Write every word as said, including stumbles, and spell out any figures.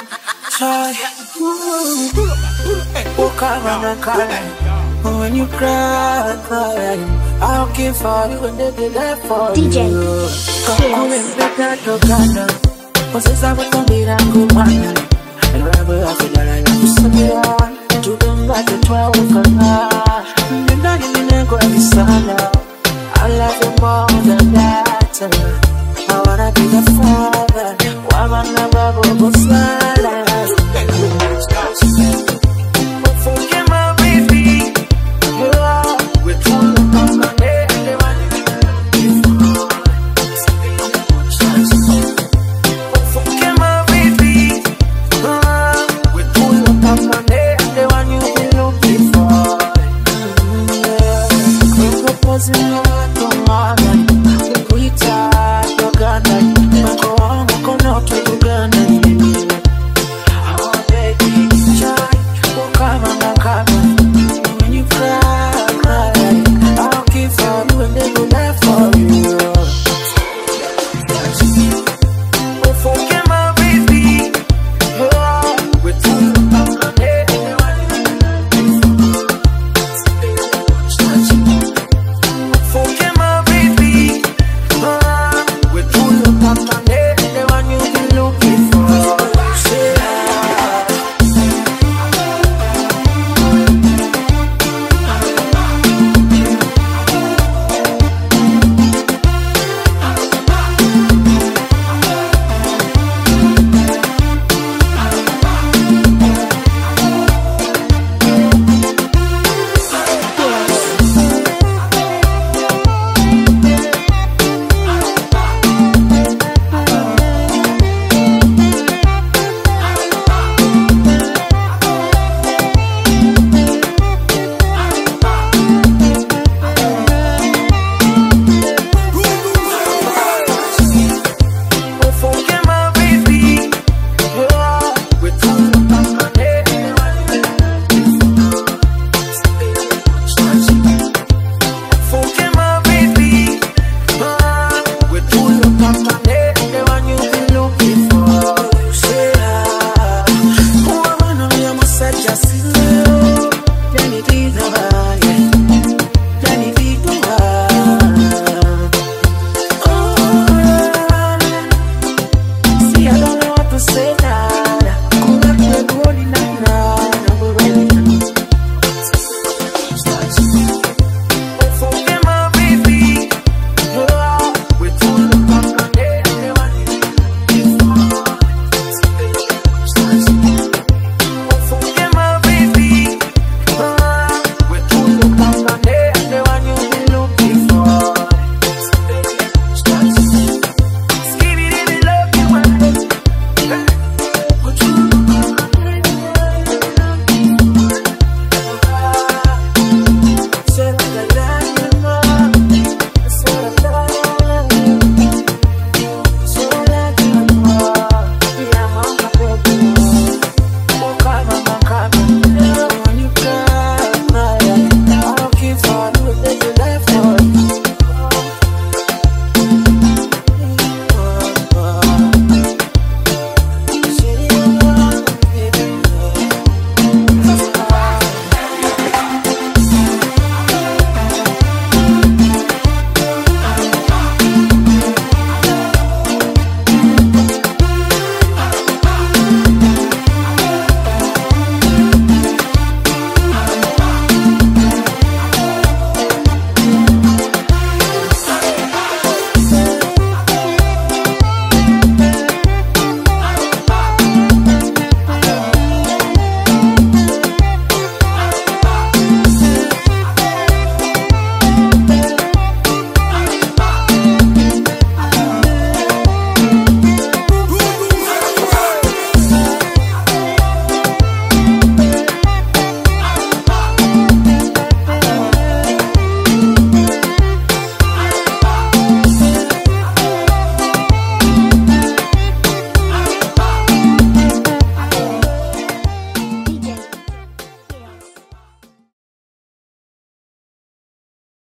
Try. Walk around and cry. When you cry, cry. I'll give for you and they'll be there for D J. you. Come and pick up the gun. Cause I was be that good man. And wherever I feel like I'm someone to them like a twelve of you know you didn't go every sana. I love you more than that. I wanna be the father. Woman never go go slide. Forget my baby. You are with all the things I made. Forget my baby. With all the things I made. The one you've been looking for. Yeah. Proposing